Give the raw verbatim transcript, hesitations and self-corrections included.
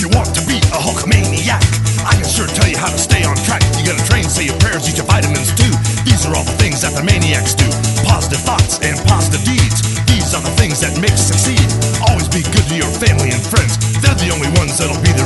you want to be a Hulkamaniac. I can sure tell you how to stay on track. You gotta train, say your prayers, eat your vitamins too. These are all the things that the maniacs do. Positive thoughts and positive deeds. These are the things that make us succeed. Always be good to your family and friends. They're the only ones that'll be